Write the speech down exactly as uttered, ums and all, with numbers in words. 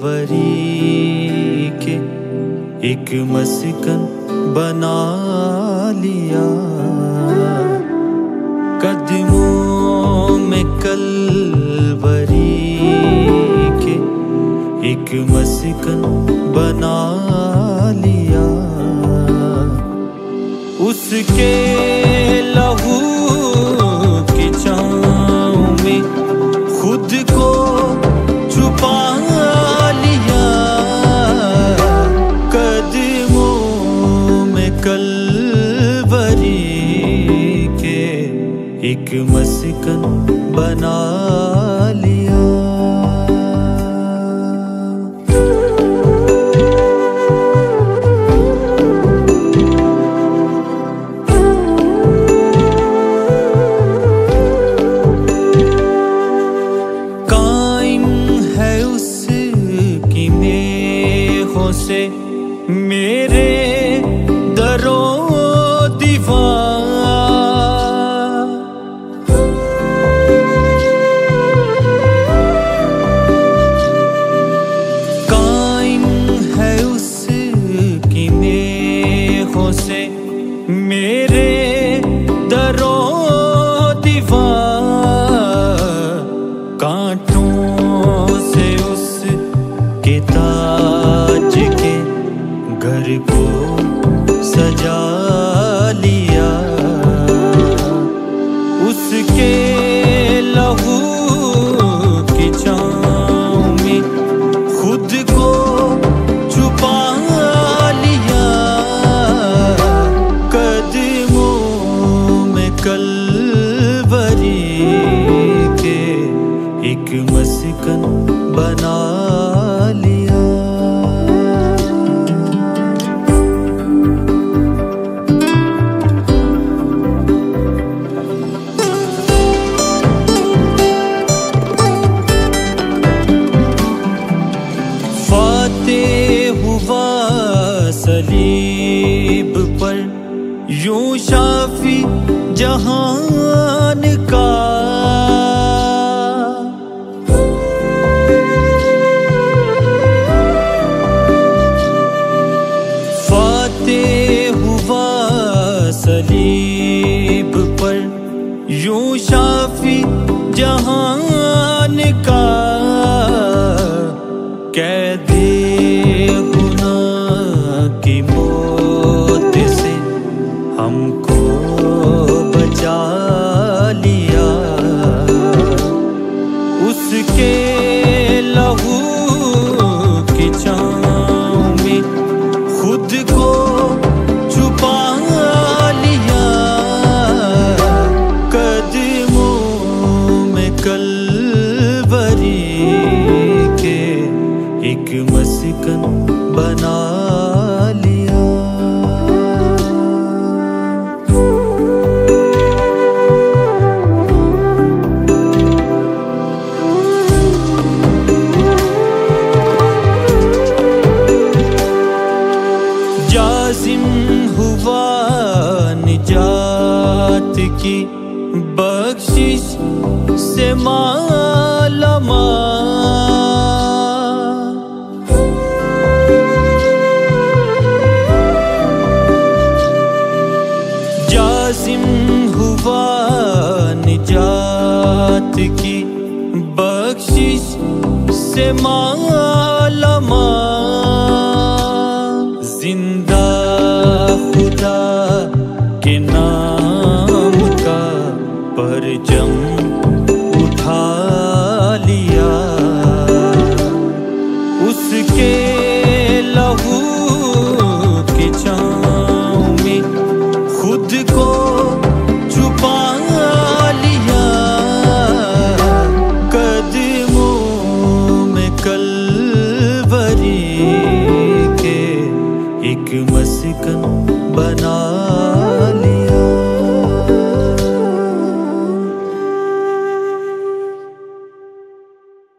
के एक मस्कन बना लिया। कदमों में कलवरी के एक मस्कन बना लिया। उसके लहू की छाँव में खुद को छुपा लिया। कदमों में कलवरी के एक मस्कन बना लिया। से मेरे दरो दीवार कायम है उसकी नेहों से मेरे दरो दीवार। कांटों से उसके ताज के घर को सजा लिया। उसके लहू की छाँव में खुद को छुपा लिया। कदमों में कलवरी के एक मस्कन बना लिया। हुआ सलीब पर यूं शाफी जहान का। फातेह हुआ सलीब पर यूं शाफी जहान का। कैदी की मौत से हमको बचा लिया। उसके लहू की छाँव में खुद को छुपा लिया। कदमों में कलवरी के एक मस्कन बना लिया। जाजिम हुआ निजात की बख्शिश से मालामाल। जाजिम हुआ निजात की बख्शिश से मालामाल। जिंदा खुदा